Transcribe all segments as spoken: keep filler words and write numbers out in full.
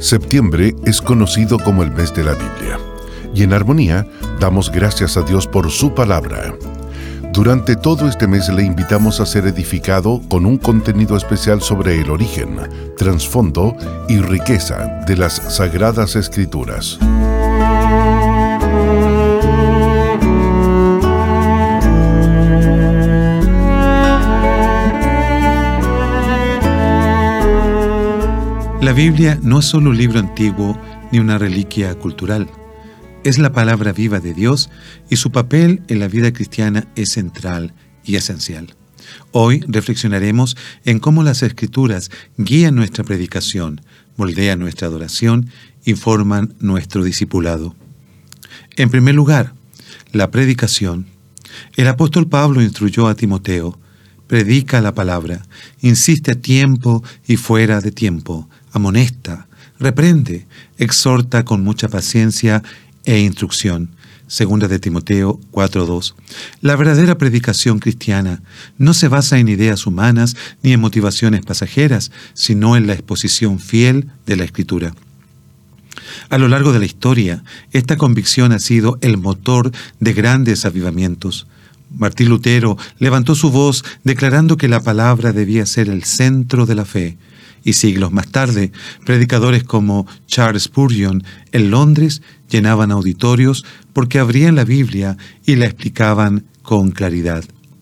Septiembre es conocido como el mes de la Biblia, y en Armonía damos gracias a Dios por su palabra. Durante todo este mes le invitamos a ser edificado con un contenido especial sobre el origen, trasfondo y riqueza de las Sagradas Escrituras. La Biblia no es solo un libro antiguo ni una reliquia cultural. Es la palabra viva de Dios y su papel en la vida cristiana es central y esencial. Hoy reflexionaremos en cómo las Escrituras guían nuestra predicación, moldean nuestra adoración y forman nuestro discipulado. En primer lugar, la predicación. El apóstol Pablo instruyó a Timoteo: predica la palabra, insiste a tiempo y fuera de tiempo, amonesta, reprende, exhorta con mucha paciencia e instrucción. Segunda de Timoteo cuatro dos. La verdadera predicación cristiana no se basa en ideas humanas ni en motivaciones pasajeras, sino en la exposición fiel de la Escritura. A lo largo de la historia, esta convicción ha sido el motor de grandes avivamientos. Martín Lutero levantó su voz declarando que la palabra debía ser el centro de la fe. Y siglos más tarde, predicadores como Charles Spurgeon en Londres llenaban auditorios porque abrían la Biblia y la explicaban con claridad.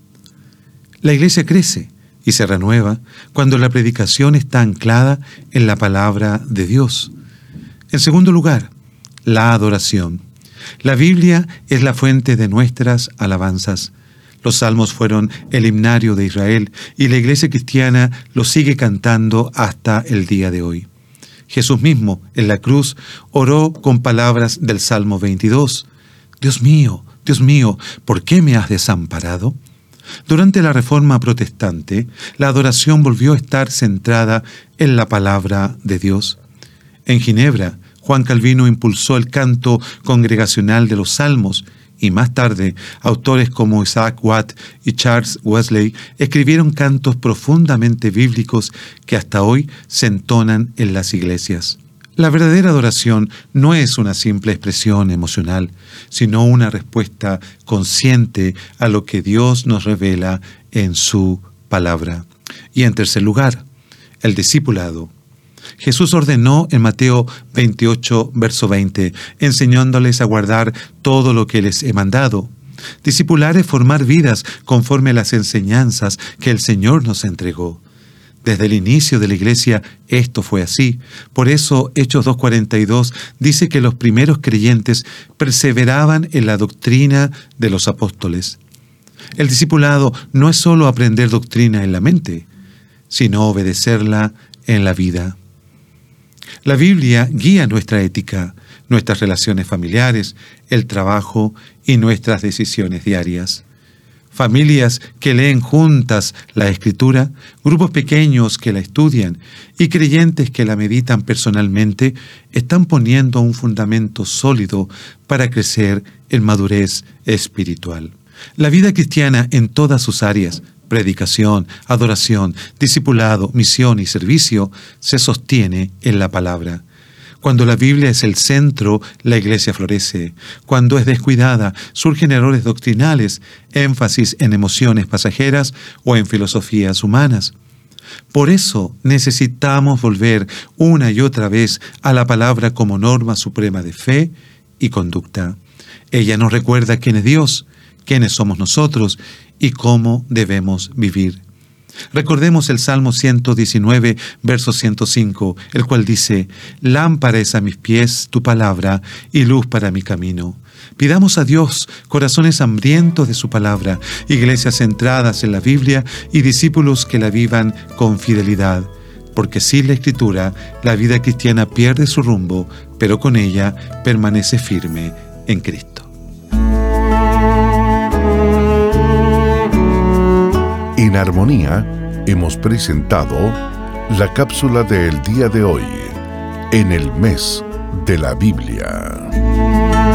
La Iglesia crece y se renueva cuando la predicación está anclada en la palabra de Dios. En segundo lugar, la adoración. La Biblia es la fuente de nuestras alabanzas. Los salmos fueron el himnario de Israel y la iglesia cristiana los sigue cantando hasta el día de hoy. Jesús mismo, en la cruz, oró con palabras del Salmo veintidós. Dios mío, Dios mío, ¿por qué me has desamparado? Durante la Reforma Protestante, la adoración volvió a estar centrada en la palabra de Dios. En Ginebra, Juan Calvino impulsó el canto congregacional de los salmos, y más tarde, autores como Isaac Watt y Charles Wesley escribieron cantos profundamente bíblicos que hasta hoy se entonan en las iglesias. La verdadera adoración no es una simple expresión emocional, sino una respuesta consciente a lo que Dios nos revela en su palabra. Y en tercer lugar, el discipulado. Jesús ordenó en Mateo veintiocho, verso veinte, enseñándoles a guardar todo lo que les he mandado. Discipular es formar vidas conforme a las enseñanzas que el Señor nos entregó. Desde el inicio de la iglesia esto fue así. Por eso Hechos dos cuarenta y dos dice que los primeros creyentes perseveraban en la doctrina de los apóstoles. El discipulado no es solo aprender doctrina en la mente, sino obedecerla en la vida. La Biblia guía nuestra ética, nuestras relaciones familiares, el trabajo y nuestras decisiones diarias. Familias que leen juntas la Escritura, grupos pequeños que la estudian y creyentes que la meditan personalmente están poniendo un fundamento sólido para crecer en madurez espiritual. La vida cristiana en todas sus áreas, predicación, adoración, discipulado, misión y servicio, se sostiene en la palabra. Cuando la Biblia es el centro, la iglesia florece. Cuando es descuidada, surgen errores doctrinales, énfasis en emociones pasajeras o en filosofías humanas. Por eso necesitamos volver una y otra vez a la palabra como norma suprema de fe y conducta. Ella nos recuerda quién es Dios, quiénes somos nosotros y cómo debemos vivir. Recordemos el Salmo ciento diecinueve, verso ciento cinco, el cual dice: lámpara es a mis pies tu palabra y luz para mi camino. Pidamos a Dios corazones hambrientos de su palabra, iglesias centradas en la Biblia y discípulos que la vivan con fidelidad. Porque sin la Escritura, la vida cristiana pierde su rumbo, pero con ella permanece firme en Cristo. En Armonía hemos presentado la cápsula del día de hoy, en el mes de la Biblia.